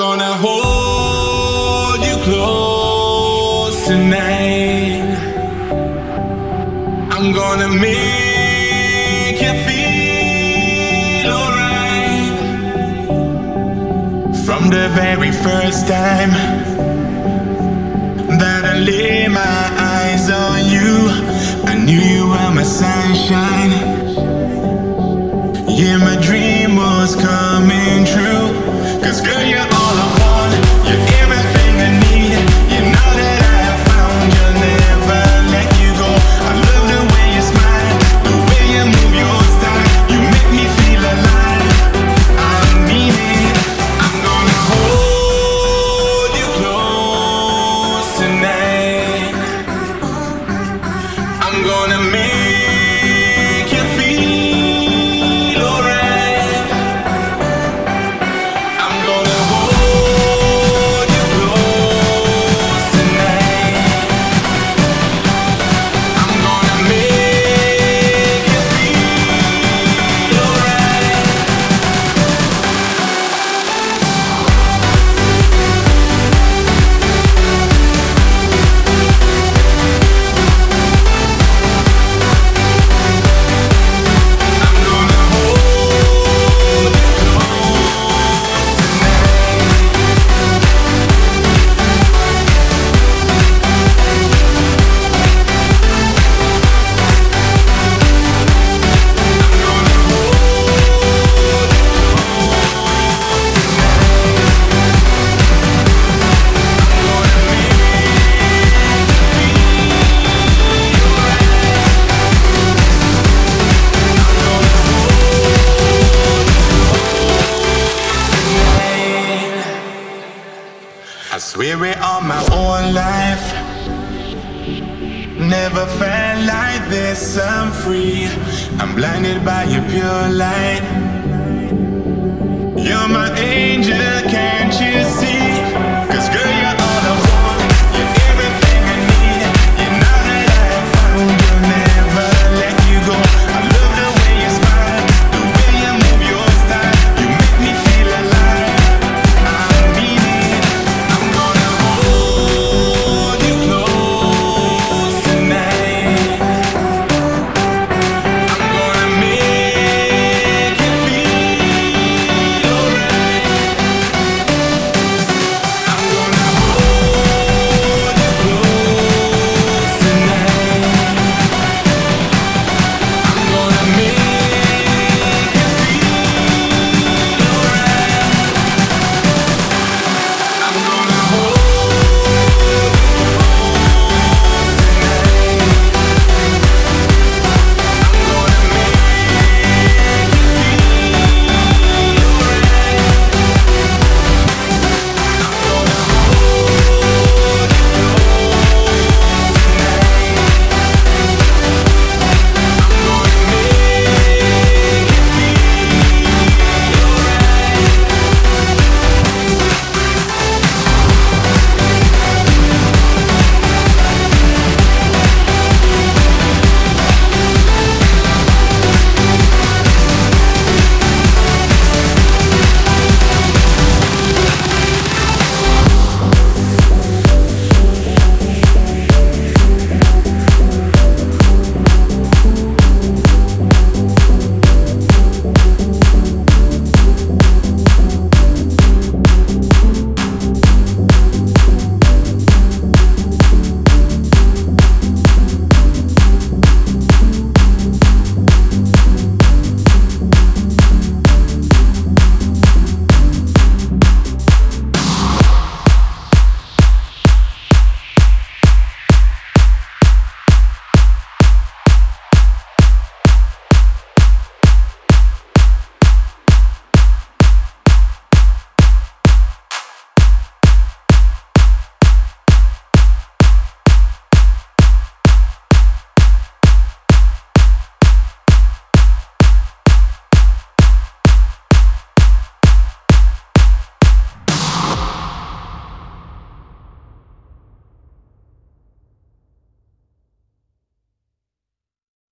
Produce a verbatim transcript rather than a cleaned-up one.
gonna hold you close tonight. I'm gonna make you feel alright. From the very first time that I lay my eyes on you, I knew you were my sunshine. Yeah, my dream was coming true. 'Cause girl, you're all I want, you're everything I need. You know that I have found you'll never let you go. I love the way you smile, the way you move your style. You make me feel alive, I need it. I'm gonna hold you close tonight. I'm gonna make you feel alright. I'm gonna hold you close tonight. I'm gonna make you feel alright. I'm gonna hold you close tonight. I swear it on my own life, never felt like this. I'm free, I'm blinded by your pure light. You're my angel, can't you see?